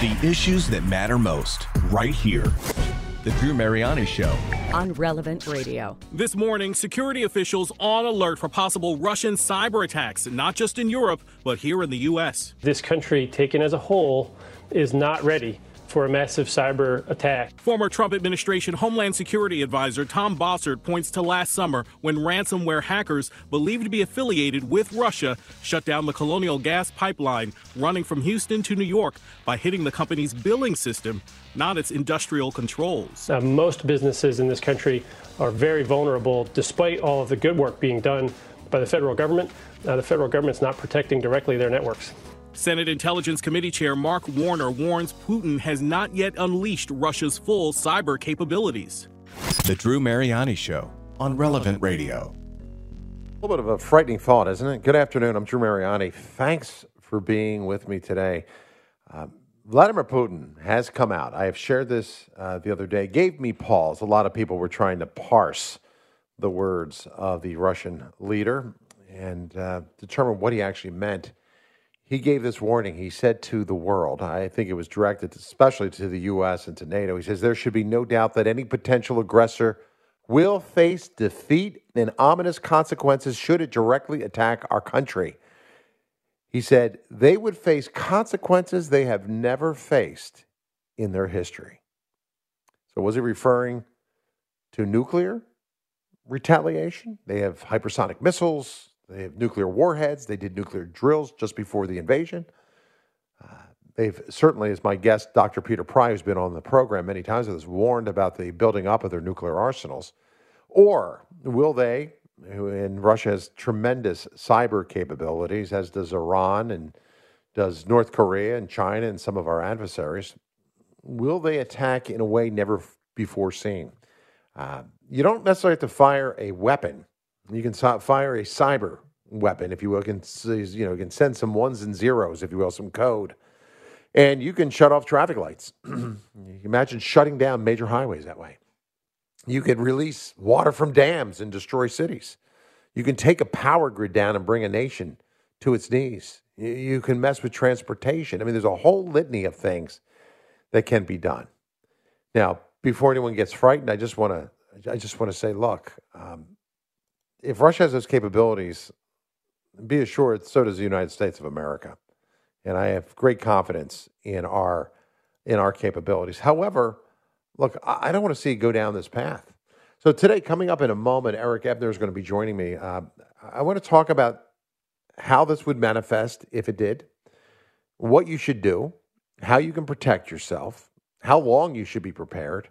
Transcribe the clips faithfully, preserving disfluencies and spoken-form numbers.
The issues that matter most, right here. The Drew Mariani Show. On Relevant Radio. This morning, security officials on alert for possible Russian cyber attacks, not just in Europe, but here in the U S. This country, taken as a whole, is not ready for a massive cyber attack. Former Trump administration Homeland Security advisor Tom Bossert points to last summer when ransomware hackers believed to be affiliated with Russia shut down the Colonial Gas pipeline running from Houston to New York by hitting the company's billing system, not its industrial controls. Uh, most businesses in this country are very vulnerable despite all of the good work being done by the federal government. Uh, the federal government's not protecting directly their networks. Senate Intelligence Committee Chair Mark Warner warns Putin has not yet unleashed Russia's full cyber capabilities. The Drew Mariani Show on Relevant Radio. A little bit of a frightening thought, isn't it? Good afternoon. I'm Drew Mariani. Thanks for being with me today. Uh, Vladimir Putin has come out. I have shared this uh, the other day. Gave me pause. A lot of people were trying to parse the words of the Russian leader and uh, determine what he actually meant. He gave this warning. He said to the world, I think it was directed especially to the U S and to NATO. He says there should be no doubt that any potential aggressor will face defeat and ominous consequences should it directly attack our country. He said they would face consequences they have never faced in their history. So was he referring to nuclear retaliation? They have hypersonic missiles. They have nuclear warheads. They did nuclear drills just before the invasion. Uh, they've certainly, as my guest, Doctor Peter Pry, who's been on the program many times, has warned about the building up of their nuclear arsenals. Or will they, who in Russia has tremendous cyber capabilities, as does Iran and does North Korea and China and some of our adversaries, will they attack in a way never before seen? Uh, you don't necessarily have to fire a weapon. You can fire a cyber weapon, if you will. You can, you know, you can send some ones and zeros, if you will, some code. And you can shut off traffic lights. You can imagine shutting down major highways that way. You can release water from dams and destroy cities. You can take a power grid down and bring a nation to its knees. You can mess with transportation. I mean, there's a whole litany of things that can be done. Now, before anyone gets frightened, I just want to, I just want to say, look, um, if Russia has those capabilities, be assured, so does the United States of America. And I have great confidence in our in our capabilities. However, look, I don't want to see it go down this path. So today, coming up in a moment, Eric Ebner is going to be joining me. Uh, I want to talk about how this would manifest if it did, what you should do, how you can protect yourself, how long you should be prepared,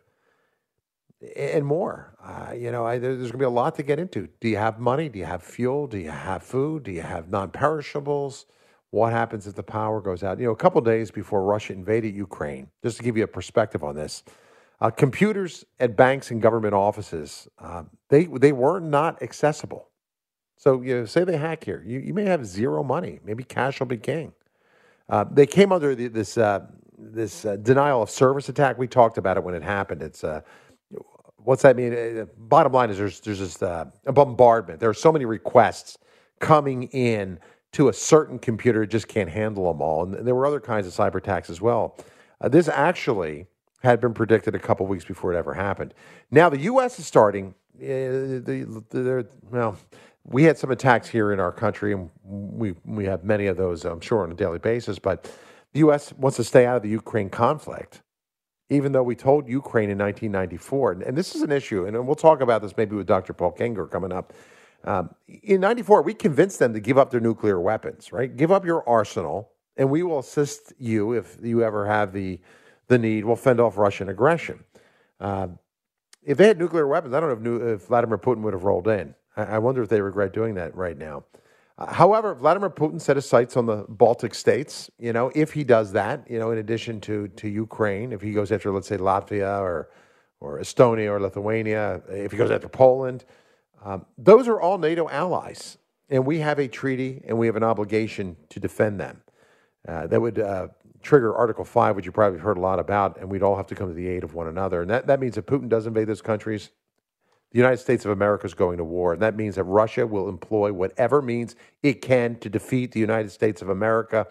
and more. Uh, you know, I, there's going to be a lot to get into. Do you have money? Do you have fuel? Do you have food? Do you have non-perishables? What happens if the power goes out? You know, a couple of days before Russia invaded Ukraine, just to give you a perspective on this, uh, computers at banks and government offices, uh, they they were not accessible. So, you know, say they hack here. You, you may have zero money. Maybe cash will be king. Uh, they came under the, this uh, this uh, denial of service attack. We talked about it when it happened. It's uh, What's that mean? Uh, bottom line is there's there's just uh, a bombardment. There are so many requests coming in to a certain computer, it just can't handle them all. And there were other kinds of cyber attacks as well. Uh, this actually had been predicted a couple weeks before it ever happened. Now the U S is starting. Uh, the, the, well, we had some attacks here in our country, and we we have many of those, I'm sure, on a daily basis. But the U S wants to stay out of the Ukraine conflict, even though we told Ukraine in nineteen ninety-four, and, and this is an issue, and we'll talk about this maybe with Doctor Paul Kenger coming up. Um, in ninety-four, we convinced them to give up their nuclear weapons, right? Give up your arsenal, and we will assist you if you ever have the the need. We'll fend off Russian aggression. Uh, if they had nuclear weapons, I don't know if, new, if Vladimir Putin would have rolled in. I, I wonder if they regret doing that right now. Uh, however, Vladimir Putin set his sights on the Baltic states. You know, if he does that, you know, in addition to to Ukraine, if he goes after, let's say, Latvia or or Estonia or Lithuania, if he goes after Poland, um, those are all NATO allies, and we have a treaty and we have an obligation to defend them. Uh, that would uh, trigger Article five, which you probably heard a lot about, and we'd all have to come to the aid of one another. And that, that means if Putin does invade those countries, the United States of America is going to war. And that means that Russia will employ whatever means it can to defeat the United States of America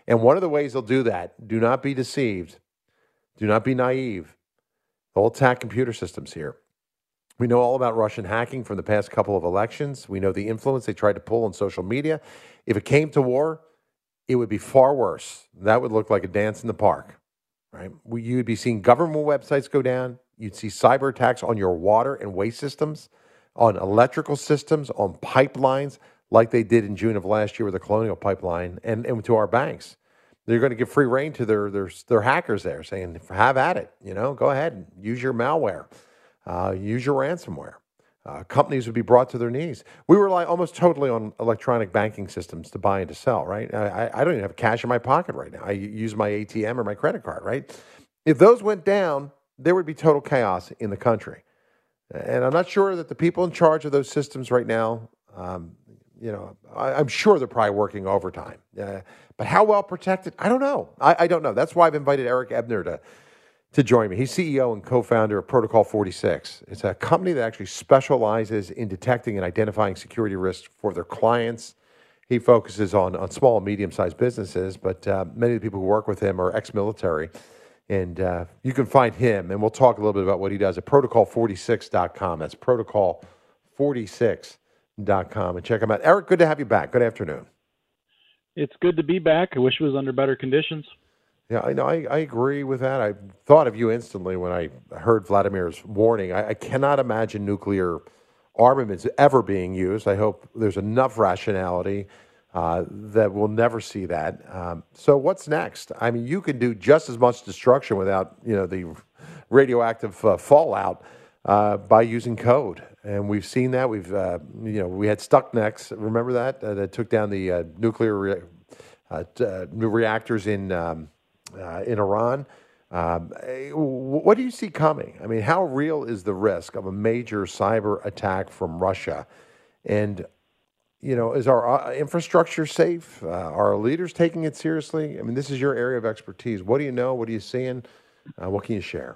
And one of the ways they'll do that, do not be deceived, do not be naive. They'll attack computer systems here. We know all about Russian hacking from the past couple of elections. We know the influence they tried to pull on social media. If it came to war, it would be far worse. That would look like a dance in the park, right? You'd be seeing government websites go down. You'd see cyber attacks on your water and waste systems, on electrical systems, on pipelines, like they did in June of last year with the Colonial Pipeline, and, and to our banks. They're going to give free rein to their, their, their hackers there, saying, have at it. You know, go ahead and use your malware. Uh, use your ransomware. Uh, companies would be brought to their knees. We rely almost totally on electronic banking systems to buy and to sell, right? I, I don't even have cash in my pocket right now. I use my A T M or my credit card, right? If those went down, there would be total chaos in the country. And I'm not sure that the people in charge of those systems right now, um, you know, I, I'm sure they're probably working overtime. Uh, but how well protected? I don't know. I, I don't know. That's why I've invited Eric Ebner to to join me. He's C E O and co-founder of Protocol forty-six. It's a company that actually specializes in detecting and identifying security risks for their clients. He focuses on, on small and medium-sized businesses, but uh, many of the people who work with him are ex-military. And uh, you can find him, and we'll talk a little bit about what he does at protocol forty-six dot com. That's protocol forty-six dot com. And check him out. Eric, good to have you back. Good afternoon. It's good to be back. I wish it was under better conditions. Yeah, I know. I, I agree with that. I thought of you instantly when I heard Vladimir's warning. I, I cannot imagine nuclear armaments ever being used. I hope there's enough rationality uh, that we'll never see that. Um, so what's next? I mean, you can do just as much destruction without, you know, the radioactive uh, fallout uh, by using code. And we've seen that. We've, uh, you know, we had Stuxnet. Remember that? Uh, that took down the uh, nuclear re- uh, uh, new reactors in. Um, Uh, in Iran. Um, what do you see coming? I mean, how real is the risk of a major cyber attack from Russia? And, you know, is our uh, infrastructure safe? Uh, are our leaders taking it seriously? I mean, this is your area of expertise. What do you know? What are you seeing? Uh, what can you share?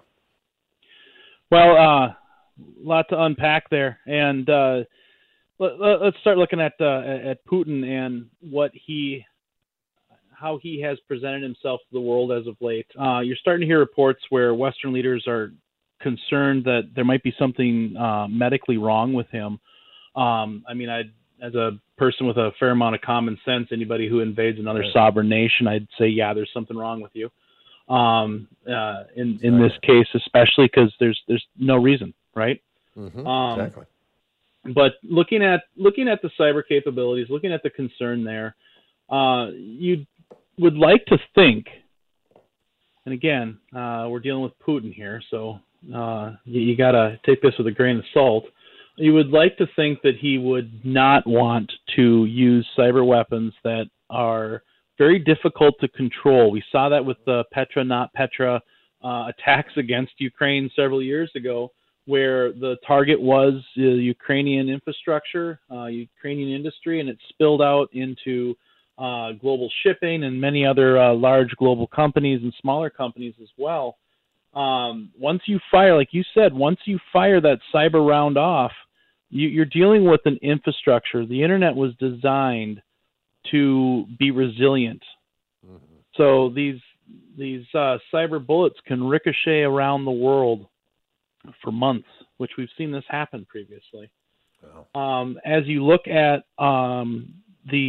Well, a uh, lot to unpack there. And uh, let, let's start looking at uh, at Putin and what he how he has presented himself to the world as of late. Uh, you're starting to hear reports where Western leaders are concerned that there might be something uh, medically wrong with him. Um, I mean, I, as a person with a fair amount of common sense, anybody who invades another right. sovereign nation, I'd say, yeah, there's something wrong with you. Um, uh, in in this case, especially because there's there's no reason, right? Mm-hmm. Um, exactly. But looking at looking at the cyber capabilities, looking at the concern there, uh, you would like to think, and again, uh, we're dealing with Putin here, so uh, you, you got to take this with a grain of salt. You would like to think that he would not want to use cyber weapons that are very difficult to control. We saw that with the Petra, not Petra uh, attacks against Ukraine several years ago, where the target was uh, Ukrainian infrastructure, uh, Ukrainian industry, and it spilled out into Uh, global shipping and many other uh, large global companies and smaller companies as well. Um, once you fire, like you said, once you fire that cyber round off, you, you're dealing with an infrastructure. The internet was designed to be resilient. Mm-hmm. So these these uh, cyber bullets can ricochet around the world for months, which we've seen this happen previously. Wow. Um, as you look at um, the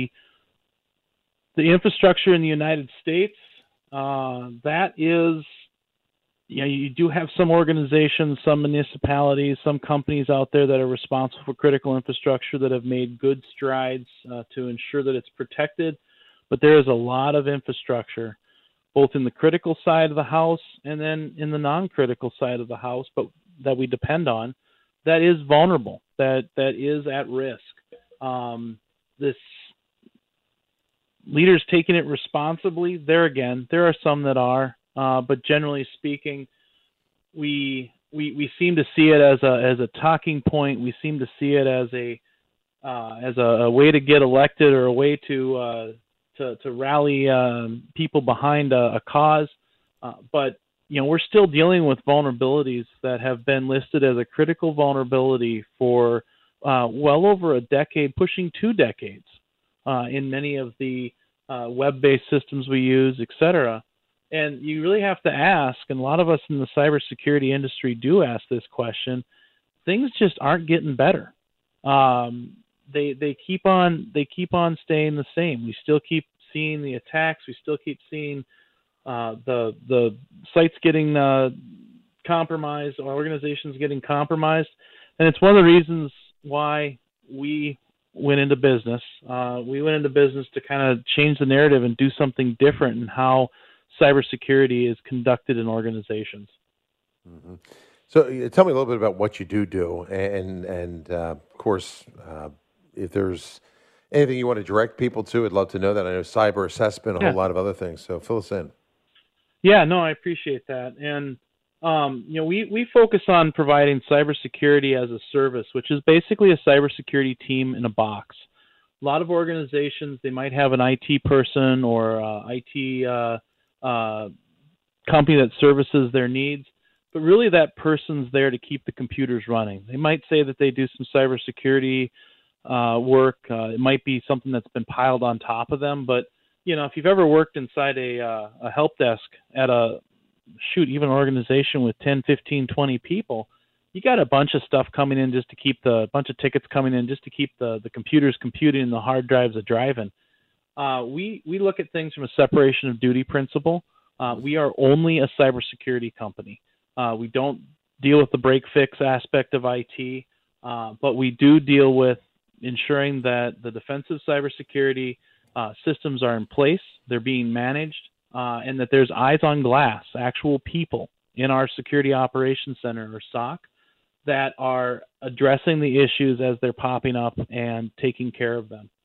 The infrastructure in the United States, uh, that is, you know, you do have some organizations, some municipalities, some companies out there that are responsible for critical infrastructure that have made good strides uh, to ensure that it's protected. But there is a lot of infrastructure, both in the critical side of the house and then in the non-critical side of the house, but that we depend on, that is vulnerable, that that is at risk. Um, this Leaders taking it responsibly, there again, there are some that are, uh, but generally speaking, we we we seem to see it as a as a talking point. We seem to see it as a uh, as a, a way to get elected or a way to uh, to to rally um, people behind a, a cause. Uh, but you know, we're still dealing with vulnerabilities that have been listed as a critical vulnerability for uh, well over a decade, pushing two decades. Uh, in many of the uh, web-based systems we use, et cetera. And you really have to ask, and a lot of us in the cybersecurity industry do ask this question, things just aren't getting better. Um, they they keep on they keep on staying the same. We still keep seeing the attacks. We still keep seeing uh, the the sites getting uh, compromised, organizations getting compromised, and it's one of the reasons why we went into business. Uh, we went into business to kind of change the narrative and do something different in how cybersecurity is conducted in organizations. Mm-hmm. So uh, tell me a little bit about what you do do, and and uh, of course, uh, if there's anything you want to direct people to, I'd love to know that. I know cyber assessment, a Yeah. whole lot of other things. So fill us in. Yeah, no, I appreciate that. And um, you know, we we focus on providing cybersecurity as a service, which is basically a cybersecurity team in a box. A lot of organizations, they might have an I T person or uh, I T uh, uh, company that services their needs, but really that person's there to keep the computers running. They might say that they do some cybersecurity uh, work. Uh, it might be something that's been piled on top of them, but you know, if you've ever worked inside a uh, a help desk at a shoot, even an organization with ten, fifteen, twenty people, you got a bunch of stuff coming in just to keep the bunch of tickets coming in just to keep the the computers computing and the hard drives are driving. Uh, we we look at things from a separation of duty principle. Uh, we are only a cybersecurity company. Uh, we don't deal with the break fix aspect of I T, uh, but we do deal with ensuring that the defensive cybersecurity uh, systems are in place, they're being managed, uh, and that there's eyes on glass, actual people in our Security Operations Center or S O C that are addressing the issues as they're popping up and taking care of them.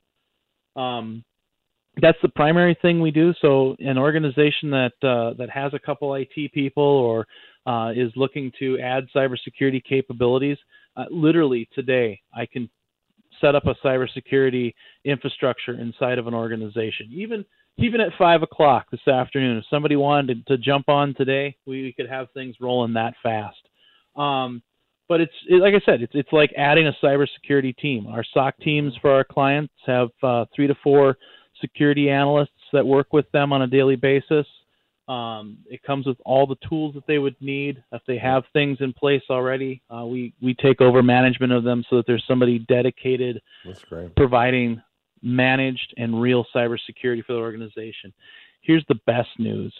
Um, that's the primary thing we do. So an organization that uh, that has a couple I T people or uh, is looking to add cybersecurity capabilities, uh, literally today I can set up a cybersecurity infrastructure inside of an organization. Even even at five o'clock this afternoon, if somebody wanted to, to jump on today, we, we could have things rolling that fast. Um, but it's it, like I said, it's it's like adding a cybersecurity team. Our S O C teams for our clients have uh, three to four security analysts that work with them on a daily basis. Um, it comes with all the tools that they would need. If they have things in place already, uh, we, we take over management of them so that there's somebody dedicated That's great. providing managed and real cybersecurity for the organization. Here's the best news.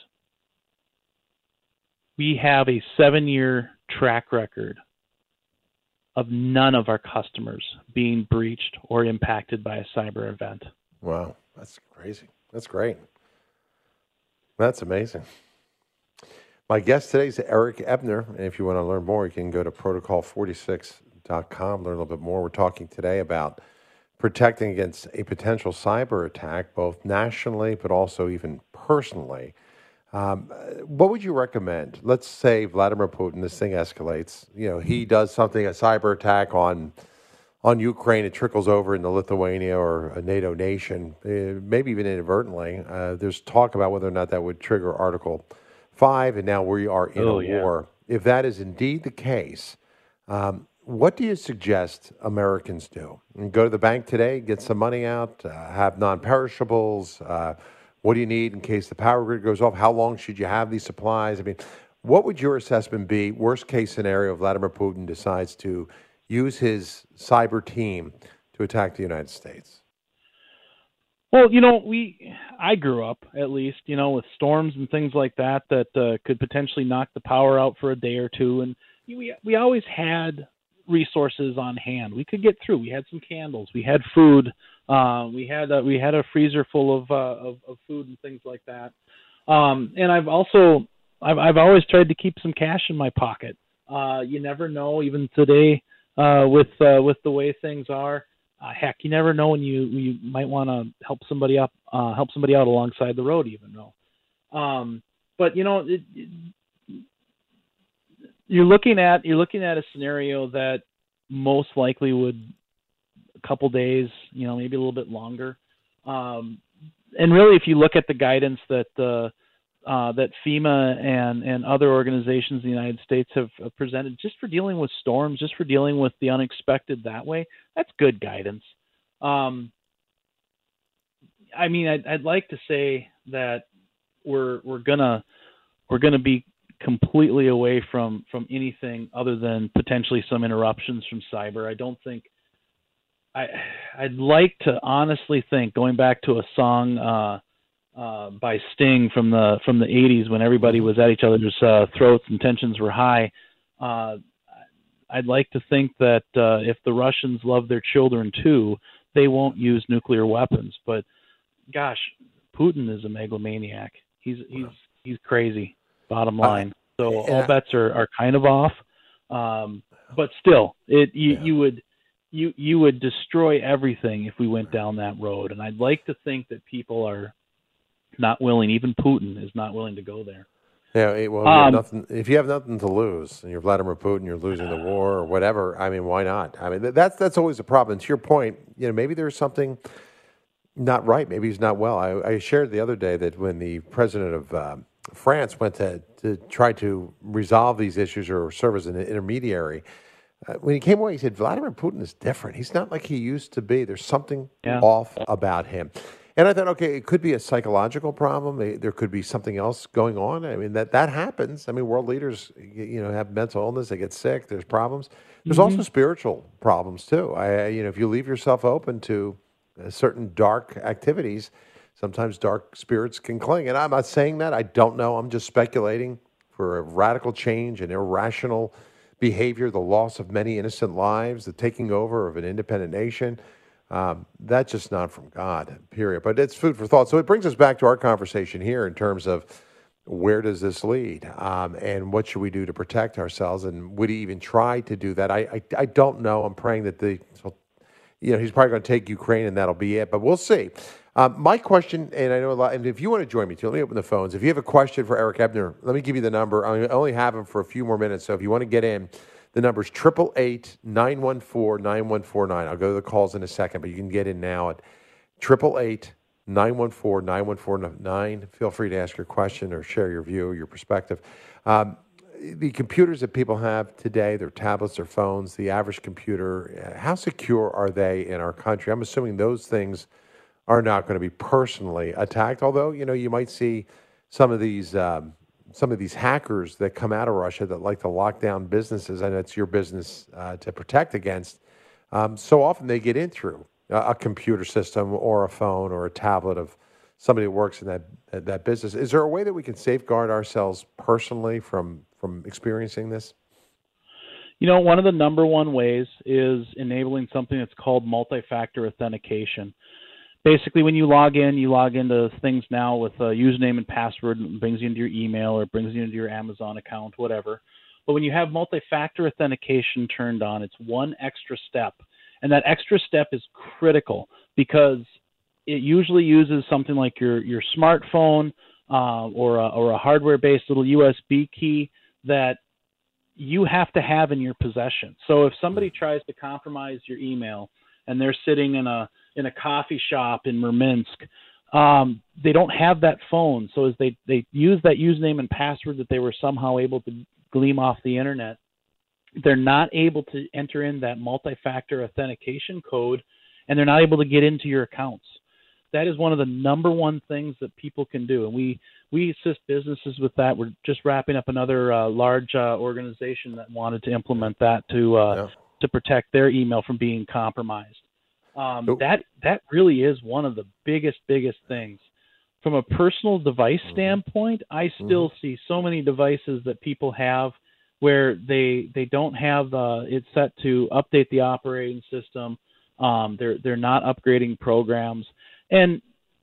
We have a seven-year track record of none of our customers being breached or impacted by a cyber event. Wow, that's crazy. That's great. That's amazing. My guest today is Eric Ebner, and if you want to learn more, you can go to protocol forty-six dot com, learn a little bit more. We're talking today about protecting against a potential cyber attack, both nationally but also even personally. Um, what would you recommend? Let's say Vladimir Putin, this thing escalates. You know, he does something, a cyber attack on on Ukraine, it trickles over into Lithuania or a NATO nation, uh, maybe even inadvertently. Uh, there's talk about whether or not that would trigger Article five, and now we are in Oh, a yeah. war. If that is indeed the case, um, what do you suggest Americans do? And go to the bank today, get some money out, uh, have non-perishables. Uh, what do you need in case the power grid goes off? How long should you have these supplies? I mean, what would your assessment be, worst case scenario, Vladimir Putin decides to use his cyber team to attack the United States? Well, you know, we I grew up, at least, you know, with storms and things like that that uh, could potentially knock the power out for a day or two. And we we always had resources on hand. We could get through. We had some candles. We had food. Uh, we had a, we had a freezer full of, uh, of of food and things like that. Um, and I've also I've I've always tried to keep some cash in my pocket. Uh, you never know, even today. Uh, with uh, with the way things are, uh, heck, you never know when you you might want to help somebody up, uh, help somebody out alongside the road, even though. Um, but you know, it, it, you're looking at you're looking at a scenario that most likely would a couple days, you know, maybe a little bit longer. Um, and really, if you look at the guidance that uh, Uh, that FEMA and, and other organizations in the United States have uh, presented just for dealing with storms, just for dealing with the unexpected that way, that's good guidance. Um, I mean, I'd, I'd like to say that we're we're gonna we're gonna be completely away from, from anything other than potentially some interruptions from cyber. I don't think I I'd like to honestly think, going back to a song uh, uh, by Sting from the from the eighties when everybody was at each other's uh, throats and tensions were high. Uh, I'd like to think that uh, if the Russians love their children too, they won't use nuclear weapons. But gosh, Putin is a megalomaniac. He's he's he's crazy. Bottom line. Uh, so all bets are, are kind of off. Um, but still, it you, yeah. you would you you would destroy everything if we went down that road. And I'd like to think that people are not willing. Even Putin is not willing to go there. Yeah, well, you um, nothing, if you have nothing to lose, and you're Vladimir Putin, you're losing the war or whatever. I mean, why not? I mean, that's that's always a problem. And to your point, you know, maybe there's something not right. Maybe he's not well. I, I shared the other day that when the president of um, France went to, to try to resolve these issues or serve as an intermediary, uh, when he came away, he said, Vladimir Putin is different. He's not like he used to be. There's something yeah. off about him. And I thought, okay, it could be a psychological problem. There could be something else going on. I mean, that, that happens. I mean, world leaders, you know, have mental illness. They get sick. There's problems. There's mm-hmm. also spiritual problems, too. I, you know, if you leave yourself open to uh, certain dark activities, sometimes dark spirits can cling. And I'm not saying that. I don't know. I'm just speculating for a radical change and irrational behavior, the loss of many innocent lives, the taking over of an independent nation. Um, that's just not from God, period. But it's food for thought. So it brings us back to our conversation here in terms of where does this lead, um, and what should we do to protect ourselves, and would he even try to do that? I I, I don't know. I'm praying that the, you know, he's probably going to take Ukraine and that'll be it. But we'll see. Um, my question, and I know a lot, and if you want to join me too, let me open the phones. If you have a question for Eric Ebner, let me give you the number. I only have him for a few more minutes, so if you want to get in, the number is eight eight eight, nine one four, nine one four nine. I'll go to the calls in a second, but you can get in now at eight eight eight, nine one four, nine one four nine. Feel free to ask your question or share your view or your perspective. Um, the computers that people have today, their tablets, their phones, the average computer, how secure are they in our country? I'm assuming those things are not going to be personally attacked, although, you know, you might see some of these um, some of these hackers that come out of Russia that like to lock down businesses, and it's your business uh, to protect against. Um, so often they get in through a, a computer system or a phone or a tablet of somebody who works in that that business. Is there a way that we can safeguard ourselves personally from from experiencing this? You know, one of the number one ways is enabling something that's called multi-factor authentication. Basically, when you log in, you log into things now with a username and password, and it brings you into your email or it brings you into your Amazon account, whatever. But when you have multi-factor authentication turned on, it's one extra step. And that extra step is critical because it usually uses something like your, your smartphone uh, or a, or a hardware-based little U S B key that you have to have in your possession. So if somebody tries to compromise your email and they're sitting in a in a coffee shop in Murmansk, um, they don't have that phone. So as they, they use that username and password that they were somehow able to glean off the internet, they're not able to enter in that multi-factor authentication code, and they're not able to get into your accounts. That is one of the number one things that people can do, and we, we assist businesses with that. We're just wrapping up another uh, large uh, organization that wanted to implement that to uh, yeah. to protect their email from being compromised. Um, that that really is one of the biggest, biggest things. From a personal device mm-hmm. standpoint, I still mm-hmm. see so many devices that people have where they they don't have uh, it set to update the operating system. Um, they're they're not upgrading programs, and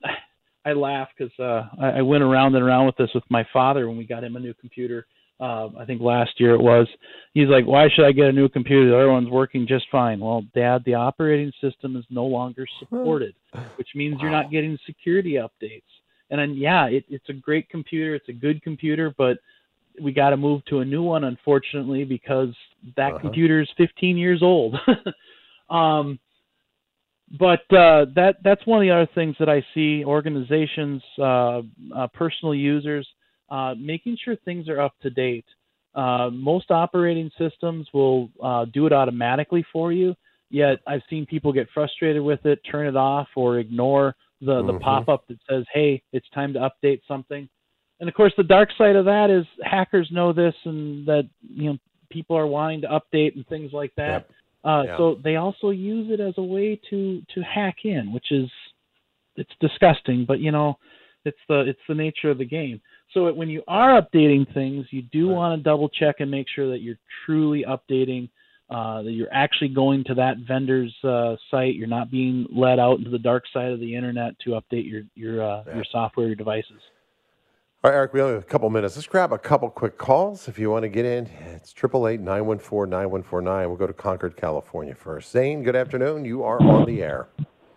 I laugh because uh, I, I went around and around with this with my father when we got him a new computer. Uh, I think last year it was. He's like, why should I get a new computer? The other one's working just fine. Well, Dad, the operating system is no longer supported, which means wow. you're not getting security updates. And then, yeah, it, it's a great computer. It's a good computer, but we got to move to a new one, unfortunately, because that uh-huh. computer is fifteen years old. um, but uh, that that's one of the other things that I see organizations, uh, uh, personal users, Uh, making sure things are up to date. Uh, most operating systems will uh, do it automatically for you, yet I've seen people get frustrated with it, turn it off, or ignore the, Mm-hmm. the pop-up that says, hey, it's time to update something. And, of course, the dark side of that is hackers know this and that, you know, people are wanting to update and things like that. Yep. Uh, Yeah. So they also use it as a way to, to hack in, which is it's disgusting, but, you know, it's the it's the nature of the game. So when you are updating things, you do Right. want to double check and make sure that you're truly updating, uh, that you're actually going to that vendor's uh, site. You're not being led out into the dark side of the internet to update your your uh, Yeah. your software, your devices. All right, Eric, we only have a couple minutes. Let's grab a couple quick calls. If you want to get in, it's eight eight eight, nine one four, nine one four nine. We'll go to Concord, California first. Zane, good afternoon. You are on the air.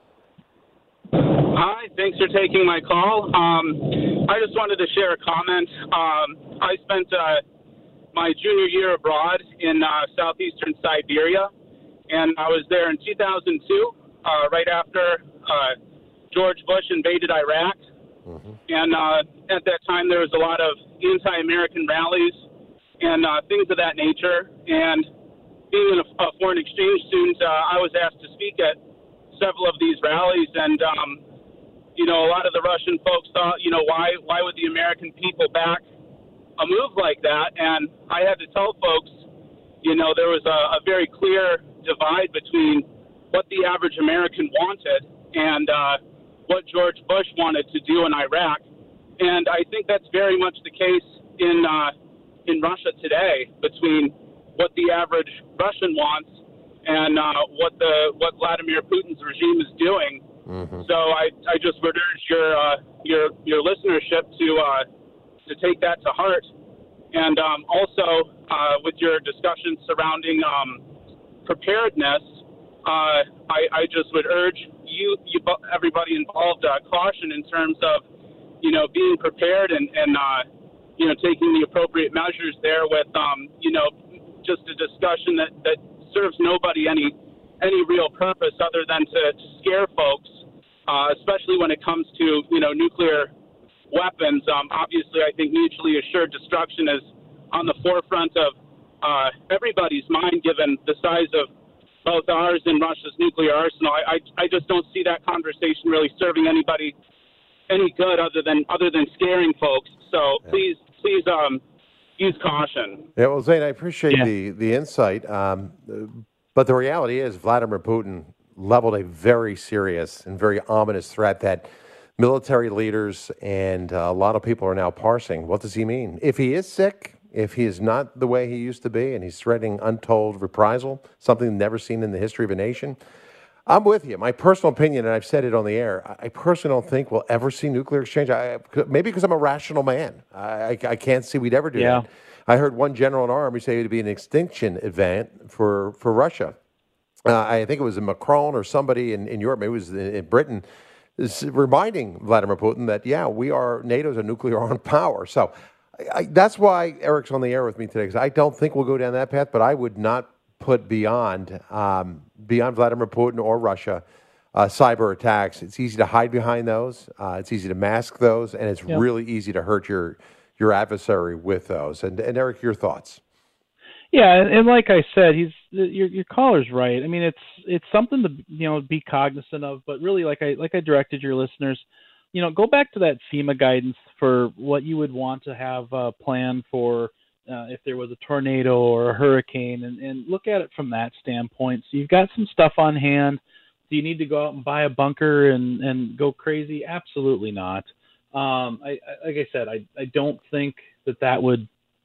Hi, thanks for taking my call. Um, I just wanted to share a comment. Um, I spent uh, my junior year abroad in uh, southeastern Siberia, and I was there in two thousand two, uh, right after uh, George Bush invaded Iraq. Mm-hmm. And uh, at that time, there was a lot of anti-American rallies and uh, things of that nature. And being a, a foreign exchange student, uh, I was asked to speak at several of these rallies. And, um, you know, a lot of the Russian folks thought, you know, why why would the American people back a move like that? And I had to tell folks, you know, there was a, a very clear divide between what the average American wanted and uh, what George Bush wanted to do in Iraq. And I think that's very much the case in uh, in Russia today, between what the average Russian wants and uh, what the what Vladimir Putin's regime is doing. Mm-hmm. So I, I just would urge your uh, your your listenership to uh, to take that to heart. And um, also uh, with your discussion surrounding um, preparedness, uh, I, I just would urge you, you everybody involved, uh, caution in terms of, you know, being prepared and, and uh, you know, taking the appropriate measures there with, um, you know, just a discussion that, that serves nobody any any real purpose other than to, to scare folks, uh, especially when it comes to, you know, nuclear weapons. Um, obviously, I think mutually assured destruction is on the forefront of uh, everybody's mind, given the size of both ours and Russia's nuclear arsenal. I, I I just don't see that conversation really serving anybody any good other than other than scaring folks. So yeah. please please um use caution. Yeah, well, Zane, I appreciate Yeah. the the insight, um, but the reality is Vladimir Putin leveled a very serious and very ominous threat that military leaders and uh, a lot of people are now parsing. What does he mean? If he is sick, if he is not the way he used to be, and he's threatening untold reprisal, something never seen in the history of a nation, I'm with you. My personal opinion, and I've said it on the air, I personally don't think we'll ever see nuclear exchange. I, maybe because I'm a rational man. I, I, I can't see we'd ever do Yeah. that. I heard one general in our army say it would be an extinction event for, for Russia. Uh, I think it was Macron or somebody in, in Europe, maybe it was in, in Britain, is reminding Vladimir Putin that, yeah, we are, NATO's a nuclear armed power. So I, that's why Eric's on the air with me today, because I don't think we'll go down that path, but I would not put beyond um, beyond Vladimir Putin or Russia uh, cyber attacks. It's easy to hide behind those. Uh, it's easy to mask those, and it's Yep. really easy to hurt your your adversary with those. And, and Eric, your thoughts? Yeah, and, and like I said, he's your your caller's right. I mean, it's it's something to you know be cognizant of, but really, like I like I directed your listeners, you know, go back to that FEMA guidance for what you would want to have uh, planned for uh, if there was a tornado or a hurricane, and, and look at it from that standpoint. So you've got some stuff on hand. Do you need to go out and buy a bunker and, and go crazy? Absolutely not. Um, I, I, like I said, I, I don't think that that would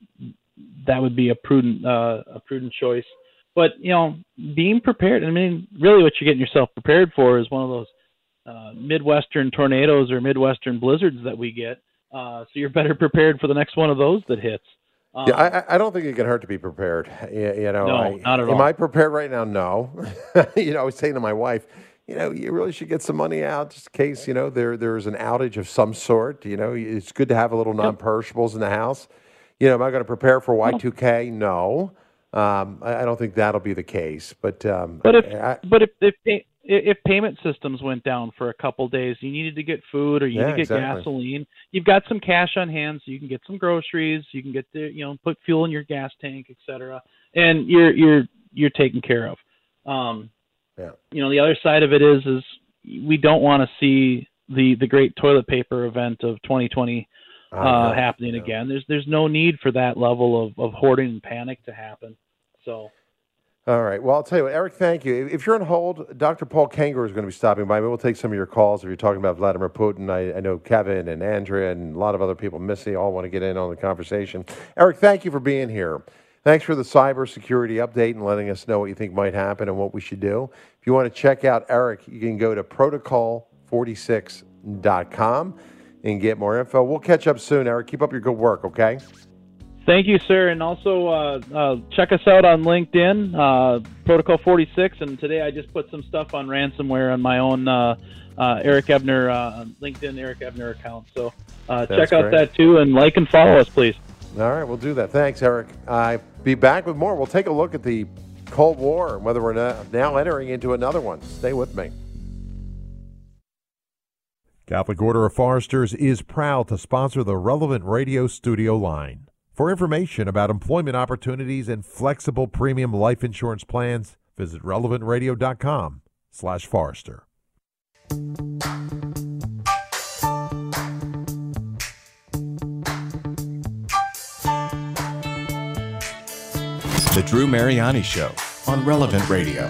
that would be a prudent uh, a prudent choice. But you know, being prepared. I mean, really, what you're getting yourself prepared for is one of those uh, Midwestern tornadoes or Midwestern blizzards that we get. Uh, so you're better prepared for the next one of those that hits. Um, Yeah, I, I don't think it can hurt to be prepared. You, you know, No, I, not at am all. I prepared right now? No. you know, I was saying to my wife, you know, you really should get some money out just in case, you know, there there's an outage of some sort. You know, it's good to have a little non-perishables in the house. You know, am I going to prepare for Y two K? No. Um, I, I don't think that'll be the case. But um, But if I, but if if pay, if payment systems went down for a couple days, you needed to get food or you Yeah, need to get exactly. gasoline. You've got some cash on hand, so you can get some groceries. You can get the you know put fuel in your gas tank, et cetera, and you're you're you're taken care of. Um, yeah. you know, the other side of it is is we don't want to see the the great toilet paper event of twenty twenty uh, happening again. There's there's no need for that level of, of hoarding and panic to happen. So. All right. Well, I'll tell you what, Eric, thank you. If you're on hold, Doctor Paul Kengor is going to be stopping by. Maybe we'll take some of your calls if you're talking about Vladimir Putin. I, I know Kevin and Andrea and a lot of other people, Missy, all want to get in on the conversation. Eric, thank you for being here. Thanks for the cybersecurity update and letting us know what you think might happen and what we should do. If you want to check out Eric, you can go to protocol forty-six dot com and get more info. We'll catch up soon, Eric. Keep up your good work, okay? Thank you, sir. And also uh, uh, check us out on LinkedIn, uh, Protocol forty-six. And today I just put some stuff on ransomware on my own uh, uh, Eric Ebner, uh, LinkedIn Eric Ebner account. So uh, check out great. that too, and like and follow us, please. All right, we'll do that. Thanks, Eric. I'll be back with more. We'll take a look at the Cold War and whether we're now entering into another one. Stay with me. Catholic Order of Foresters is proud to sponsor the Relevant Radio studio line. For information about employment opportunities and flexible premium life insurance plans, visit relevant radio dot com slash Forrester. The Drew Mariani Show on Relevant Radio.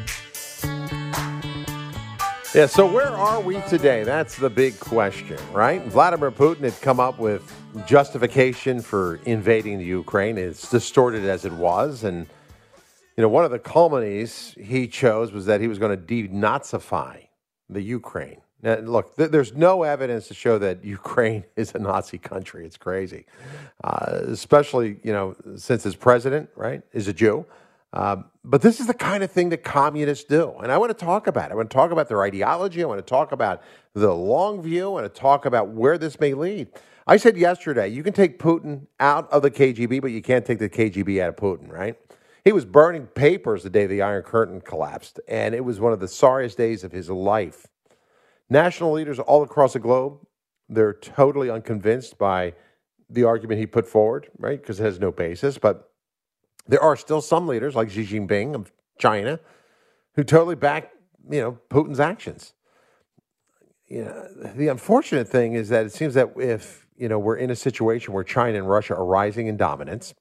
Yeah, so where are we today? That's the big question, right? Vladimir Putin had come up with justification for invading the Ukraine, as distorted as it was. And, you know, one of the culminates he chose was that he was going to denazify the Ukraine. Now, look, th- there's no evidence to show that Ukraine is a Nazi country. It's crazy, uh, especially, you know, since its president, right, is a Jew. Um, but this is the kind of thing that communists do. And I want to talk about it. I want to talk about their ideology. I want to talk about the long view. I want to talk about where this may lead. I said yesterday, you can take Putin out of the K G B, but you can't take the K G B out of Putin, right? He was burning papers the day the Iron Curtain collapsed, and it was one of the sorriest days of his life. National leaders all across the globe, they're totally unconvinced by the argument he put forward, right? Because it has no basis. But there are still some leaders, like Xi Jinping of China, who totally back, you know, Putin's actions. You know, the unfortunate thing is that it seems that if, you know, we're in a situation where China and Russia are rising in dominance,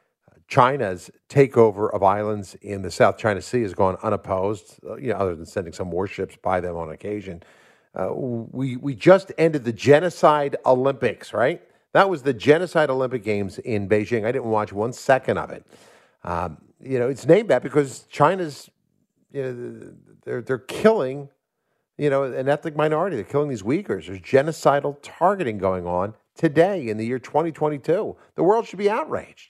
China's takeover of islands in the South China Sea has gone unopposed, uh, you know, other than sending some warships by them on occasion. Uh, we we just ended the Genocide Olympics, right? That was the Genocide Olympic Games in Beijing. I didn't watch one second of it. Um, you know, it's named that because China's, you know, they're they're killing, you know, an ethnic minority. They're killing these Uyghurs. There's genocidal targeting going on today in the year twenty twenty-two. The world should be outraged.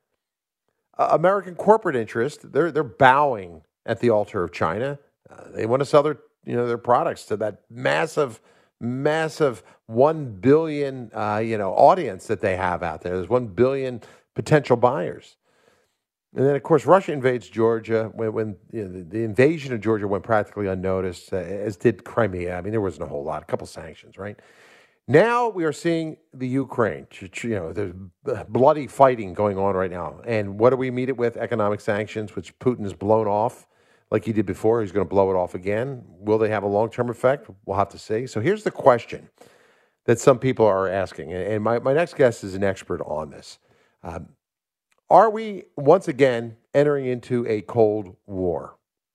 Uh, American corporate interest, they're they're bowing at the altar of China. Uh, they want to sell their you know their products to that massive, massive one billion uh, you know audience that they have out there. There's one billion potential buyers. And then, of course, Russia invades Georgia when, when you know, the, the invasion of Georgia went practically unnoticed, uh, as did Crimea. I mean, there wasn't a whole lot, a couple sanctions, right? Now we are seeing the Ukraine. You know, there's bloody fighting going on right now. And what do we meet it with? Economic sanctions, which Putin has blown off like he did before. He's going to blow it off again. Will they have a long-term effect? We'll have to see. So here's the question that some people are asking. And my, my next guest is an expert on this. Um, Are we once again entering into a Cold War?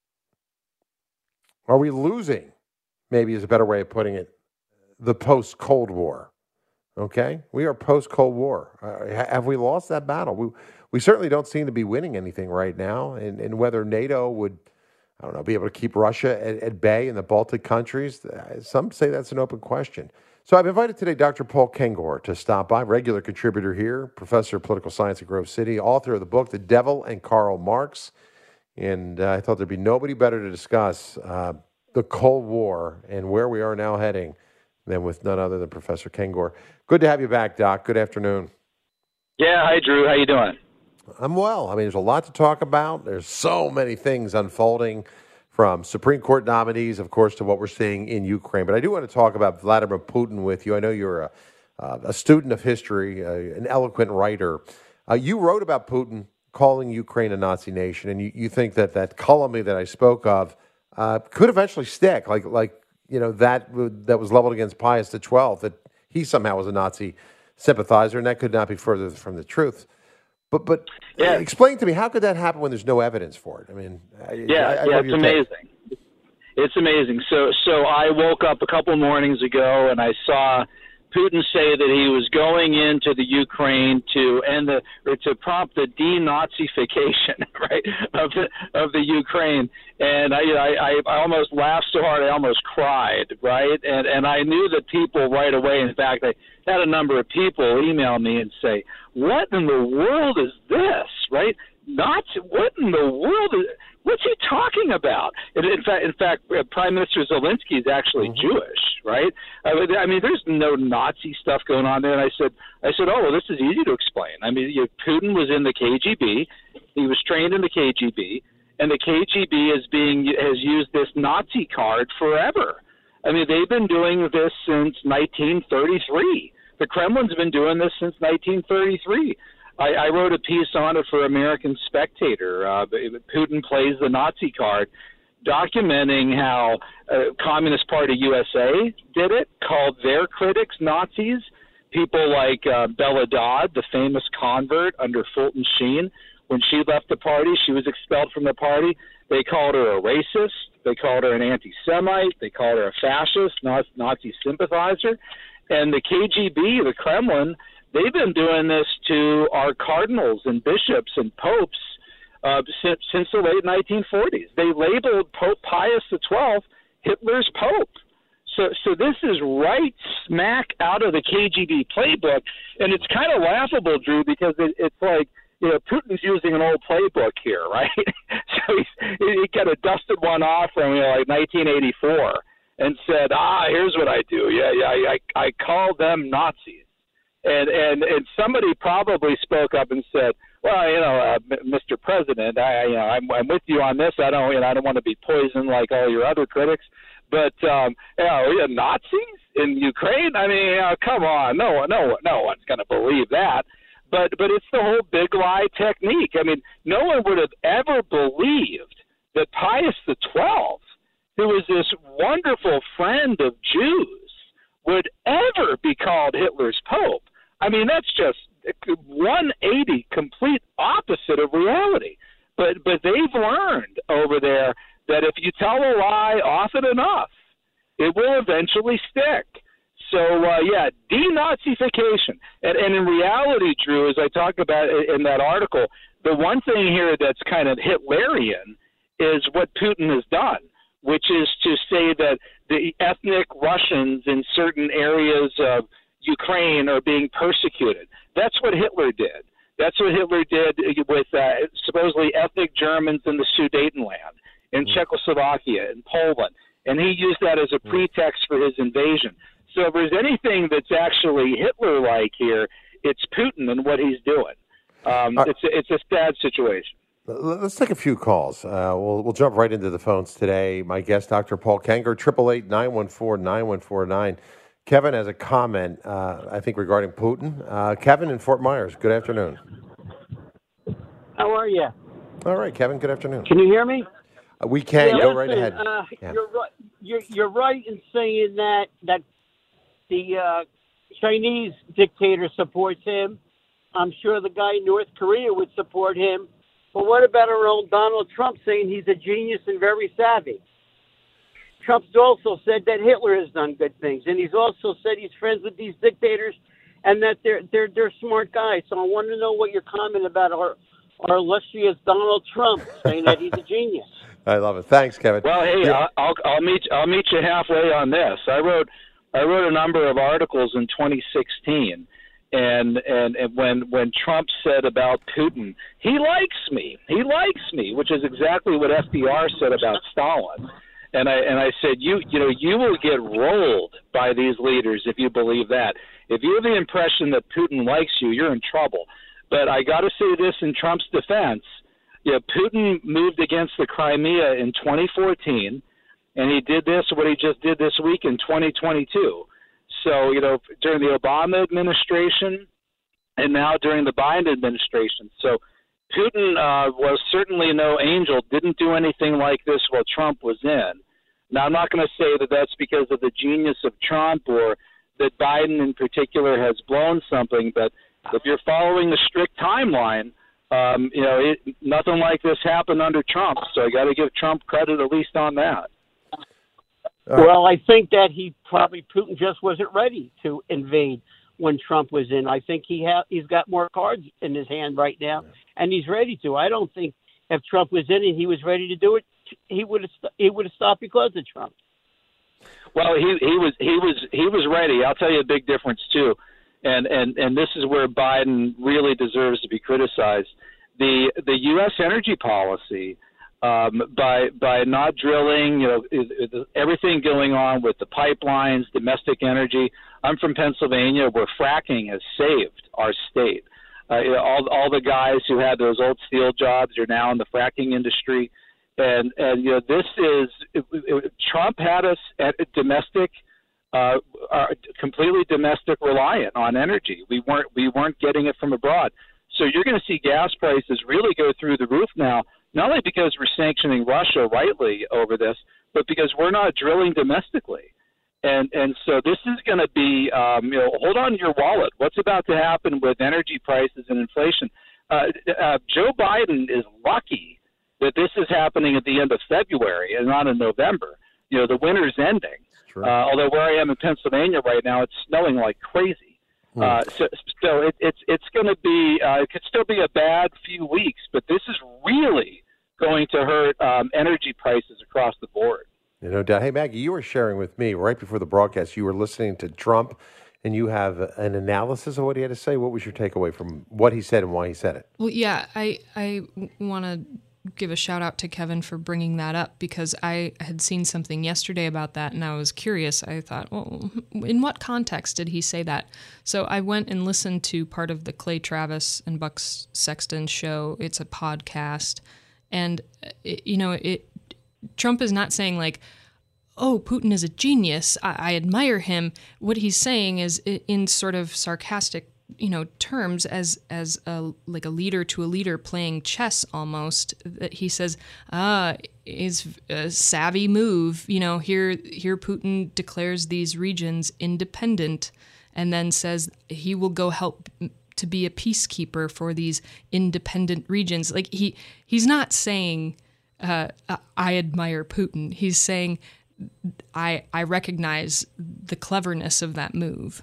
Are we losing, maybe is a better way of putting it, the post-Cold War? Okay? We are post-Cold War. Uh, have we lost that battle? We we certainly don't seem to be winning anything right now. And, and whether NATO would, I don't know, be able to keep Russia at, at bay in the Baltic countries, some say that's an open question. So I've invited today Doctor Paul Kengor to stop by, regular contributor here, professor of political science at Grove City, author of the book, The Devil and Karl Marx. And uh, I thought there'd be nobody better to discuss uh, the Cold War and where we are now heading than with none other than Professor Kengor. Good to have you back, Doc. Good afternoon. Yeah, hi, Drew. How you doing? I'm well. I mean, there's a lot to talk about. There's so many things unfolding, from Supreme Court nominees, of course, to what we're seeing in Ukraine. But I do want to talk about Vladimir Putin with you. I know you're a, uh, a student of history, uh, an eloquent writer. Uh, you wrote about Putin calling Ukraine a Nazi nation, and you, you think that that calumny that I spoke of uh, could eventually stick, like like you know, that that was leveled against Pius the twelfth, that he somehow was a Nazi sympathizer, and that could not be further from the truth. But but yeah. explain to me, how could that happen when there's no evidence for it? I mean, yeah, I, I yeah, it's amazing. Take. It's amazing. So so I woke up a couple mornings ago and I saw Putin say that he was going into the Ukraine to end the or to prompt the denazification, right, of the of the Ukraine, and I, I I almost laughed so hard I almost cried, right, and and I knew that people right away. In fact, I had a number of people email me and say, "What in the world is this?" Right? Nazi? What in the world is? What's he talking about? In, in fact, in fact, uh, Prime Minister Zelensky is actually mm-hmm. Jewish, right? I mean, I mean, there's no Nazi stuff going on there. And I said, I said, oh, well, this is easy to explain. I mean, you know, Putin was in the K G B, he was trained in the K G B, and the K G B is being has used this Nazi card forever. I mean, they've been doing this since nineteen thirty-three. The Kremlin's been doing this since nineteen thirty-three. I, I wrote a piece on it for American Spectator. Uh, Putin plays the Nazi card, documenting how uh, Communist Party U S A did it, called their critics Nazis. People like uh, Bella Dodd, the famous convert under Fulton Sheen, when she left the party, she was expelled from the party. They called her a racist. They called her an anti-Semite. They called her a fascist, Nazi sympathizer. And the K G B, the Kremlin, they've been doing this to our cardinals and bishops and popes uh, since, since the late nineteen forties. They labeled Pope Pius the twelfth Hitler's pope. So, so this is right smack out of the K G B playbook, and it's kind of laughable, Drew, because it, it's like, you know, Putin's using an old playbook here, right? So he's, he kind of dusted one off from, you know, like nineteen eighty-four and said, ah, here's what I do. Yeah, yeah, I, I call them Nazis. And, and and somebody probably spoke up and said, well, you know, uh, Mister President, I, you know, I'm, I'm with you on this. I don't, you know, I don't want to be poisoned like all your other critics. But um, you know, yeah, Nazis in Ukraine? I mean, you know, come on, no one, no, no one's going to believe that. But but it's the whole big lie technique. I mean, no one would have ever believed that Pius the twelfth, who was this wonderful friend of Jews, would ever be called Hitler's pope. I mean, that's just one eighty, complete opposite of reality. But but they've learned over there that if you tell a lie often enough, it will eventually stick. So, uh, yeah, denazification. And, and in reality, Drew, as I talk about in that article, the one thing here that's kind of Hitlerian is what Putin has done, which is to say that the ethnic Russians in certain areas of Ukraine are being persecuted. That's what Hitler did. That's what Hitler did with uh, supposedly ethnic Germans in the Sudetenland, in mm. Czechoslovakia, in Poland. And he used that as a pretext for his invasion. So if there's anything that's actually Hitler-like here, it's Putin and what he's doing. Um, right. It's a, it's a sad situation. Let's take a few calls. Uh, we'll we'll jump right into the phones today. My guest, Doctor Paul Kengor, eight eight eight, nine one four, nine one four nine. Kevin has a comment, uh, I think, regarding Putin. Uh, Kevin in Fort Myers, good afternoon. How are you? All right, Kevin, good afternoon. Can you hear me? Uh, we can. Yeah, Go listen, right ahead. Uh, yeah. You're right. You're, you're right in saying that that the uh, Chinese dictator supports him. I'm sure the guy in North Korea would support him. But what about our old Donald Trump saying he's a genius and very savvy? Trump's also said that Hitler has done good things, and he's also said he's friends with these dictators and that they're they're they're smart guys. So I want to know what your comment about our our illustrious Donald Trump saying that he's a genius. I love it. Thanks, Kevin. Well, hey, yeah. I'll, I'll meet I'll meet you halfway on this. I wrote I wrote a number of articles in twenty sixteen, and and, and when when Trump said about Putin, he likes me, he likes me, which is exactly what F D R said about Stalin. And I and I said, you you know you will get rolled by these leaders if you believe that. If you have the impression that Putin likes you, you're in trouble. But I got to say this in Trump's defense. You know, Putin moved against the Crimea in twenty fourteen, and he did this, what he just did this week in twenty twenty-two. So, you know, during the Obama administration and now during the Biden administration. So Putin uh, was certainly no angel, didn't do anything like this while Trump was in. Now, I'm not going to say that that's because of the genius of Trump or that Biden in particular has blown something, but if you're following the strict timeline, um, you know, it, nothing like this happened under Trump. So I got to give Trump credit at least on that. Well, I think that he probably Putin just wasn't ready to invade when Trump was in. I think he ha- he's got more cards in his hand right now, and he's ready to. I don't think if Trump was in and he was ready to do it, he would have st- he would have stopped because of Trump. Well, he he was he was he was ready. I'll tell you a big difference too, and and and this is where Biden really deserves to be criticized. The the U S energy policy. Um, by by not drilling, you know, it, it, everything going on with the pipelines, domestic energy. I'm from Pennsylvania, where fracking has saved our state. Uh, you know, all all the guys who had those old steel jobs are now in the fracking industry, and and you know this is it, it, Trump had us at domestic, uh, uh, completely domestic reliant on energy. We weren't we weren't getting it from abroad. So you're going to see gas prices really go through the roof now. Not only because we're sanctioning Russia rightly over this, but because we're not drilling domestically. And and so this is going to be, um, you know, hold on to your wallet. What's about to happen with energy prices and inflation? Uh, uh, Joe Biden is lucky that this is happening at the end of February and not in November. You know, the winter's ending. Uh, although where I am in Pennsylvania right now, it's snowing like crazy. Hmm. Uh, so so it, it's it's going to be, uh, it could still be a bad few weeks, but this is really going to hurt um, energy prices across the board. You know, hey, Maggie, you were sharing with me right before the broadcast, you were listening to Trump, and you have an analysis of what he had to say. What was your takeaway from what he said and why he said it? Well, yeah, I, I want to give a shout out to Kevin for bringing that up, because I had seen something yesterday about that, and I was curious. I thought, well, in what context did he say that? So I went and listened to part of the Clay Travis and Buck Sexton show. It's a podcast. And, it, you know, it Trump is not saying like, oh, Putin is a genius, I, I admire him. What he's saying is in sort of sarcastic, you know, terms as as a, like a leader to a leader playing chess almost, that he says, ah, is a savvy move. You know, here, here Putin declares these regions independent and then says he will go help to be a peacekeeper for these independent regions. Like he, he's not saying, uh, I admire Putin. He's saying, I, I recognize the cleverness of that move.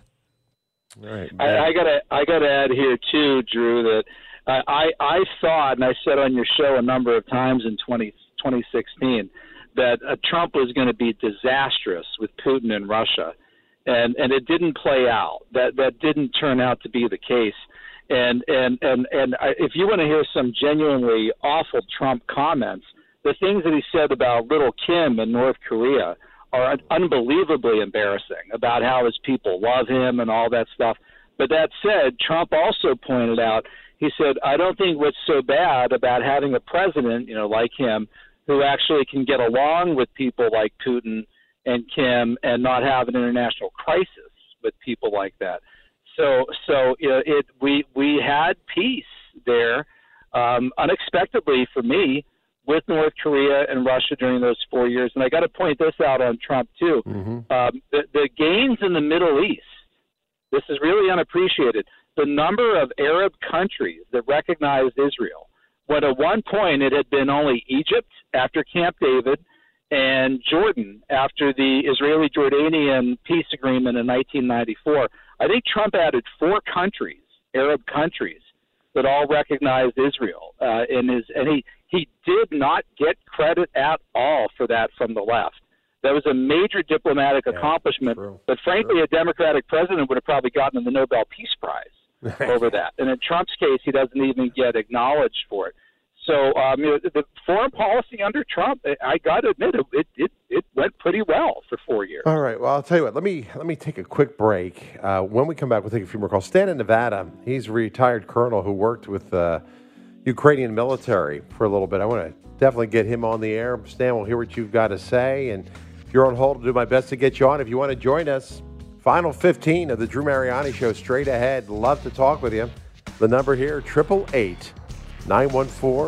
All right. I, I gotta, I gotta add here too, Drew, that uh, I, I thought, and I said on your show a number of times in twenty sixteen, that uh, Trump was going to be disastrous with Putin and Russia. And and it didn't play out. That that didn't turn out to be the case. And and and and I, if you want to hear some genuinely awful Trump comments, the things that he said about little Kim in North Korea are unbelievably embarrassing. About how his people love him and all that stuff. But that said, Trump also pointed out. He said, I don't think what's so bad about having a president, you know, like him, who actually can get along with people like Putin and Kim and not have an international crisis with people like that. So, so you know, it we we had peace there, um, unexpectedly for me, with North Korea and Russia during those four years. And I got to point this out on Trump too. Mm-hmm. Um, the, the gains in the Middle East. This is really unappreciated. The number of Arab countries that recognized Israel, when at one point it had been only Egypt after Camp David, and Jordan after the Israeli-Jordanian peace agreement in nineteen ninety-four. I think Trump added four countries, Arab countries, that all recognized Israel. Uh, in his, and he, he did not get credit at all for that from the left. That was a major diplomatic yeah, accomplishment, true, but frankly, true. a Democratic president would have probably gotten the Nobel Peace Prize over that. And in Trump's case, he doesn't even get acknowledged for it. So um, you know, the foreign policy under Trump, I got to admit, it, it it went pretty well for four years. All right. Well, I'll tell you what. Let me let me take a quick break. Uh, when we come back, we'll take a few more calls. Stan in Nevada. He's a retired colonel who worked with the uh, Ukrainian military for a little bit. I want to definitely get him on the air. Stan, we'll hear what you've got to say. And if you're on hold, I'll do my best to get you on. If you want to join us, final fifteen of the Drew Mariani Show straight ahead. Love to talk with you. The number here, triple eight. nine one four,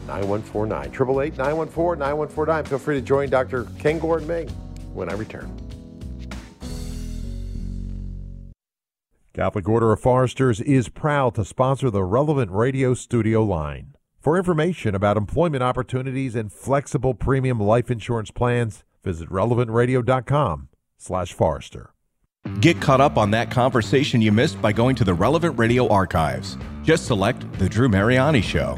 nine one four nine. eight eight eight, nine one four, nine one four nine. Feel free to join Doctor Ken Gore and me when I return. Catholic Order of Foresters is proud to sponsor the Relevant Radio studio line. For information about employment opportunities and flexible premium life insurance plans, visit relevant radio dot com slash Forester. Get caught up on that conversation you missed by going to the Relevant Radio archives. Just select The Drew Mariani Show.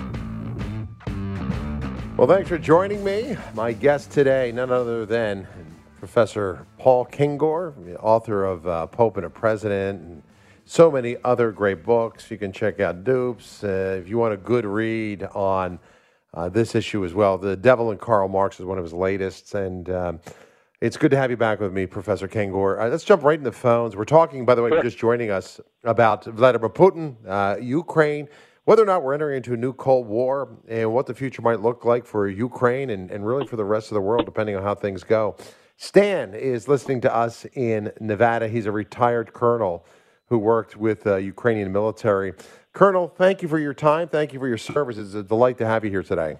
Well, thanks for joining me. My guest today, none other than Professor Paul Kengor, the author of uh, Pope and a President, and so many other great books. You can check out Dupes. Uh, if you want a good read on uh, this issue as well, The Devil and Karl Marx is one of his latest. And um, it's good to have you back with me, Professor Kengor. Uh, let's jump right in the phones. We're talking, by the way, sure. just joining us, about Vladimir Putin, uh, Ukraine, whether or not we're entering into a new Cold War, and what the future might look like for Ukraine and, and really for the rest of the world, depending on how things go. Stan is listening to us in Nevada. He's a retired colonel who worked with the uh, Ukrainian military. Colonel, thank you for your time. Thank you for your service. It's a delight to have you here today.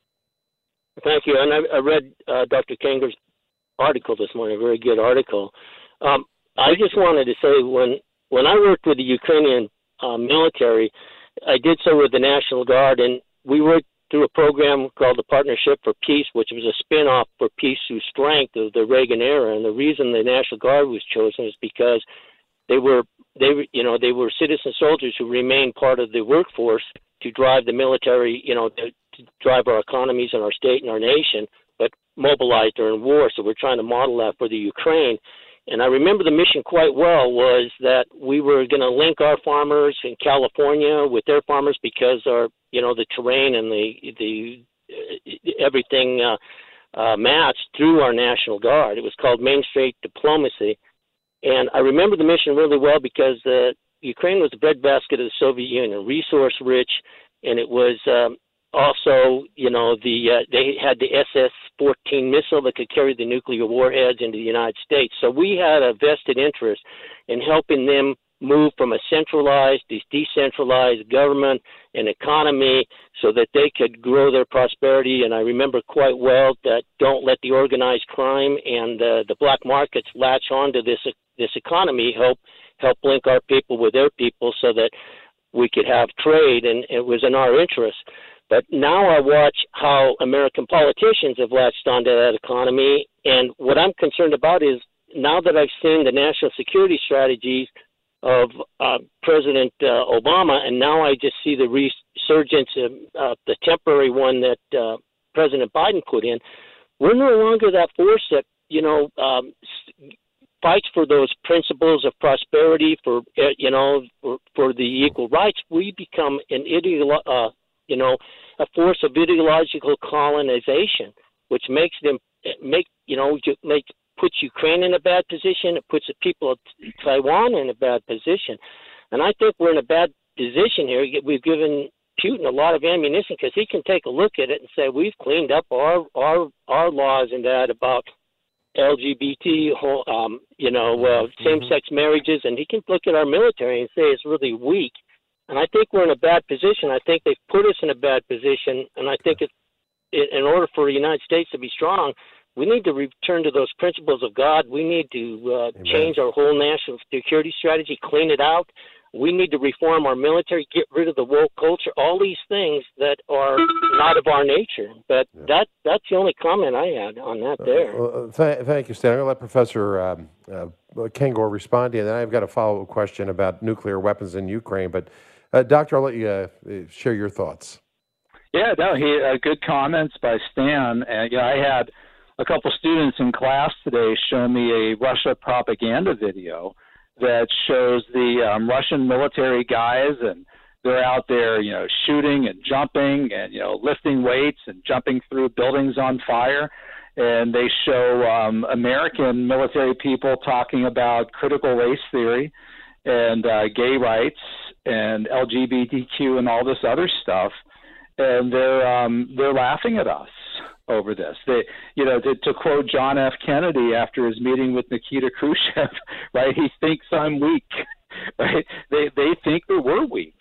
Thank you. And I, I read uh, Doctor Kengor's article this morning, a very good article. Um, I just wanted to say, when when I worked with the Ukrainian uh, military, I did so with the National Guard, and we worked through a program called the Partnership for Peace, which was a spin-off for Peace Through Strength of the Reagan era. And the reason the National Guard was chosen is because they were they were, you know, they were citizen soldiers who remained part of the workforce to drive the military, you know, to, to drive our economies and our state and our nation, but mobilized during war. So we're trying to model that for the Ukraine. And I remember the mission quite well was that we were going to link our farmers in California with their farmers because our, you know, the terrain and the the everything uh, uh, matched through our National Guard. It was called Main Street Diplomacy. And I remember the mission really well because uh, Ukraine was the breadbasket of the Soviet Union, resource rich, and it was um, also, you know, the uh, they had the S S fourteen missile that could carry the nuclear warheads into the United States. So we had a vested interest in helping them move from a centralized to decentralized government and economy so that they could grow their prosperity. And I remember quite well that don't let the organized crime and uh, the black markets latch onto this this economy, help help link our people with their people so that we could have trade, and it was in our interest. But now I watch how American politicians have latched onto that economy, and what I'm concerned about is now that I've seen the national security strategies of uh, President uh, Obama, and now I just see the resurgence of uh, the temporary one that uh, President Biden put in, we're no longer that force that, you know, um, fights for those principles of prosperity, for, uh, you know, for, for the equal rights. We become an ideolo- uh, you know, a force of ideological colonization, which makes them make, you know, make puts Ukraine in a bad position. It puts the people of Taiwan in a bad position, and I think we're in a bad position here. We've given Putin a lot of ammunition because he can take a look at it and say we've cleaned up our our our laws and that about L G B T, um, you know, uh, same-sex marriages, and he can look at our military and say it's really weak. And I think we're in a bad position. I think they've put us in a bad position, and I think it, in order for the United States to be strong, we need to return to those principles of God. We need to uh, change our whole national security strategy, clean it out. We need to reform our military, get rid of the woke culture, all these things that are not of our nature. But yeah. that that's the only comment I had on that there. Uh, well, th- thank you, Stan. I'm going to let Professor um, uh, Kengor respond to you, and then I've got a follow-up question about nuclear weapons in Ukraine. But, uh, Doctor, I'll let you uh, share your thoughts. Yeah, no, he, uh, good comments by Stan. And yeah, I had a couple students in class today show me a Russia propaganda video that shows the um, Russian military guys, and they're out there, you know, shooting and jumping and, you know, lifting weights and jumping through buildings on fire. And they show um, American military people talking about critical race theory and uh, gay rights and L G B T Q and all this other stuff. And they're um, they're laughing at us over this. They, you know, to, to quote John F. Kennedy after his meeting with Nikita Khrushchev, right? He thinks I'm weak, right? They they think that we're weak,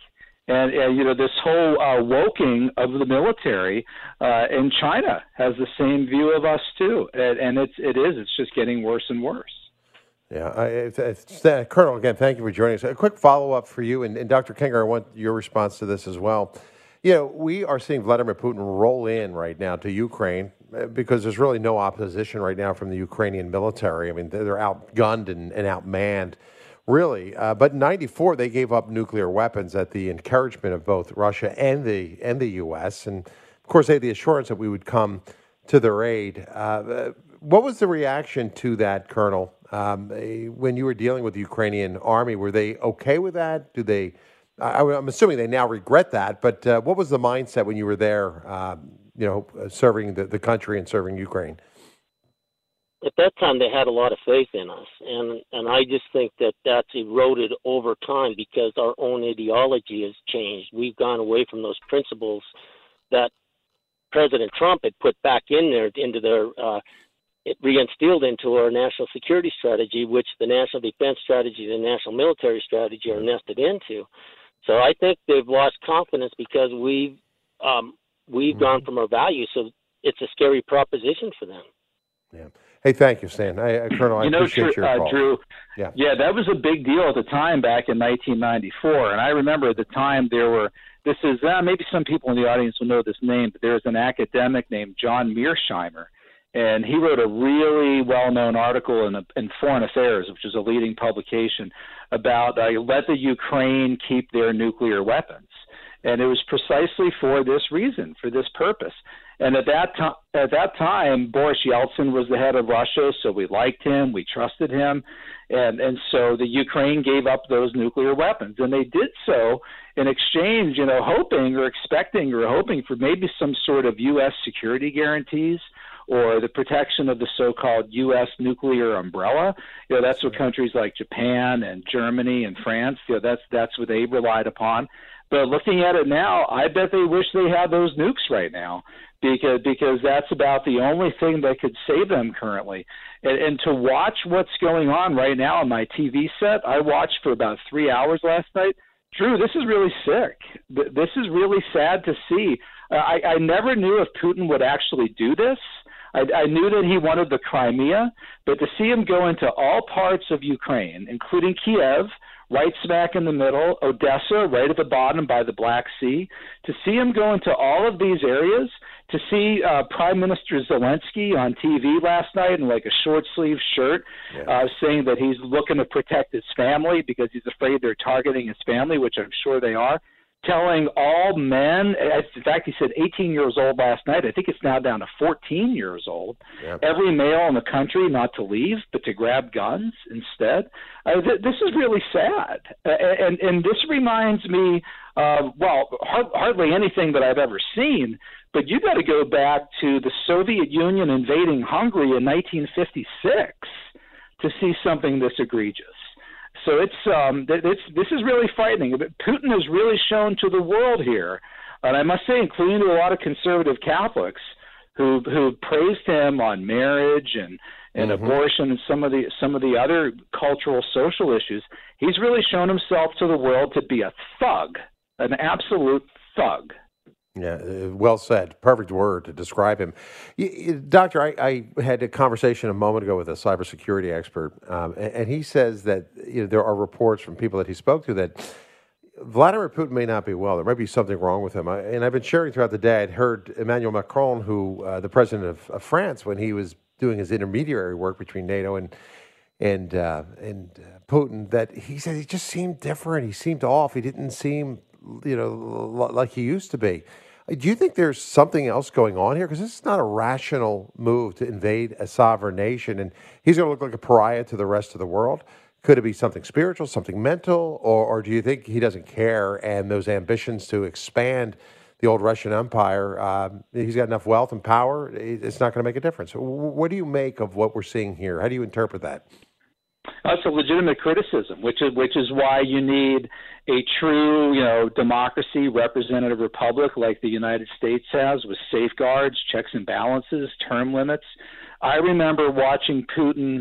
And, and you know, this whole uh, woking of the military uh, in China has the same view of us too, and, and it's it is it's just getting worse and worse. Yeah, I, it's, it's, uh, Colonel, again, thank you for joining us. A quick follow-up for you, and, and Doctor Kenger, I want your response to this as well. You know, we are seeing Vladimir Putin roll in right now to Ukraine because there's really no opposition right now from the Ukrainian military. I mean, they're outgunned and, and outmanned, really. Uh, but in ninety-four, they gave up nuclear weapons at the encouragement of both Russia and the and the U S. And, of course, they had the assurance that we would come to their aid. Uh, what was the reaction to that, Colonel? Um, when you were dealing with the Ukrainian army, were they okay with that? Do they? I, I'm assuming they now regret that. But uh, what was the mindset when you were there? Um, you know, serving the, the country and serving Ukraine. At that time, they had a lot of faith in us, and and I just think that that's eroded over time because our own ideology has changed. We've gone away from those principles that President Trump had put back in there into their. Uh, It reinstilled into our national security strategy, which the national defense strategy and the national military strategy are nested into. So I think they've lost confidence because we've um, we've mm-hmm. gone from our values. So it's a scary proposition for them. Yeah. Hey, thank you, Stan. I, uh, Colonel, I you know, appreciate Drew, your uh, call. Drew, yeah, yeah, that was a big deal at the time back in nineteen ninety-four. And I remember at the time there were. This is uh, maybe some people in the audience will know this name, but there was an academic named John Mearsheimer. And he wrote a really well-known article in, in Foreign Affairs, which is a leading publication, about uh, let the Ukraine keep their nuclear weapons. And it was precisely for this reason, for this purpose. And at that, to- at that time, Boris Yeltsin was the head of Russia, so we liked him, we trusted him. And, and so the Ukraine gave up those nuclear weapons. And they did so in exchange, you know, hoping or expecting or hoping for maybe some sort of U S security guarantees or the protection of the so-called U S nuclear umbrella. You know, that's what countries like Japan and Germany and France, you know, that's that's what they relied upon. But looking at it now, I bet they wish they had those nukes right now because because that's about the only thing that could save them currently. And, and to watch what's going on right now on my T V set, I watched for about three hours last night. Drew, this is really sick. This is really sad to see. I, I never knew if Putin would actually do this. I, I knew that he wanted the Crimea, but to see him go into all parts of Ukraine, including Kiev, right smack in the middle, Odessa, right at the bottom by the Black Sea, to see him go into all of these areas, to see uh, Prime Minister Zelensky on T V last night in like a short-sleeve shirt yeah. uh, saying that he's looking to protect his family because he's afraid they're targeting his family, which I'm sure they are. Telling all men, in fact, he said eighteen years old last night. I think it's now down to fourteen years old. Yep. Every male in the country not to leave, but to grab guns instead. Uh, th- this is really sad. Uh, and, and this reminds me, uh, well, har- hardly anything that I've ever seen, but you got to go back to the Soviet Union invading Hungary in nineteen fifty-six to see something this egregious. So it's um, it's this is really frightening. Putin has really shown to the world here, and I must say, including to a lot of conservative Catholics who who praised him on marriage and, and mm-hmm. abortion and some of the some of the other cultural social issues. He's really shown himself to the world to be a thug, an absolute thug. Yeah, well said. Perfect word to describe him. Doctor, I, I had a conversation a moment ago with a cybersecurity expert, um, and, and he says that you know, there are reports from people that he spoke to that Vladimir Putin may not be well. There might be something wrong with him. I, and I've been sharing throughout the day, I'd heard Emmanuel Macron, who uh, the president of, of France, when he was doing his intermediary work between NATO and and uh, and uh, Putin, that he said he just seemed different. He seemed off. He didn't seem, you know, like he used to be. Do you think there's something else going on here? Because this is not a rational move to invade a sovereign nation, and he's going to look like a pariah to the rest of the world. Could it be something spiritual, something mental, or, or do you think he doesn't care and those ambitions to expand the old Russian Empire, um, he's got enough wealth and power, it's not going to make a difference? What do you make of what we're seeing here? How do you interpret that? That's a legitimate criticism, which is which is why you need a true, you know, democracy, representative republic like the United States has, with safeguards, checks and balances, term limits. I remember watching Putin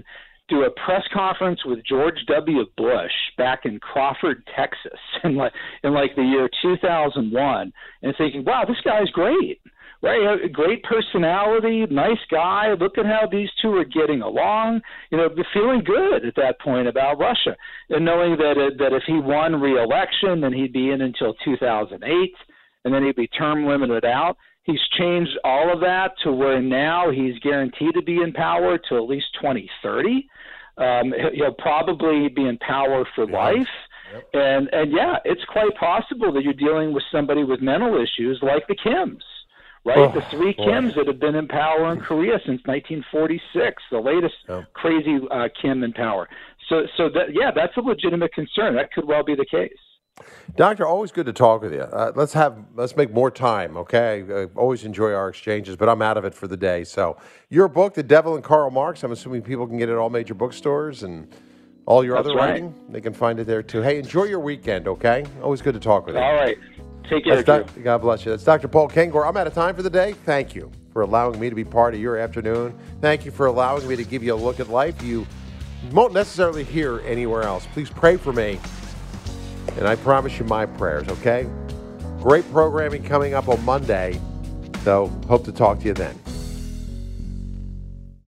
do a press conference with George W. Bush back in Crawford, Texas, in like in like the year two thousand one, and thinking, wow, this guy's great. Right, a great personality, nice guy. Look at how these two are getting along. You know, feeling good at that point about Russia, and knowing that uh, that if he won re-election, then he'd be in until two thousand eight, and then he'd be term limited out. He's changed all of that to where now he's guaranteed to be in power till at least twenty thirty. Um, he'll probably be in power for yeah. life. Yep. And and yeah, it's quite possible that you're dealing with somebody with mental issues like the Kims. Right, oh, the three boy. Kims that have been in power in Korea since nineteen forty-six, the latest oh. crazy uh, Kim in power. So, so that yeah, that's a legitimate concern. That could well be the case. Doctor, always good to talk with you. Uh, let's have let's make more time, okay? I always enjoy our exchanges, but I'm out of it for the day. So, your book, The Devil and Karl Marx. I'm assuming people can get it at all major bookstores and all your that's other right. writing. They can find it there too. Hey, enjoy your weekend, okay? Always good to talk with you. All right. Take care, doc- God bless you. That's Doctor Paul Kengor. I'm out of time for the day. Thank you for allowing me to be part of your afternoon. Thank you for allowing me to give you a look at life you won't necessarily hear anywhere else. Please pray for me, and I promise you my prayers, okay? Great programming coming up on Monday, so hope to talk to you then.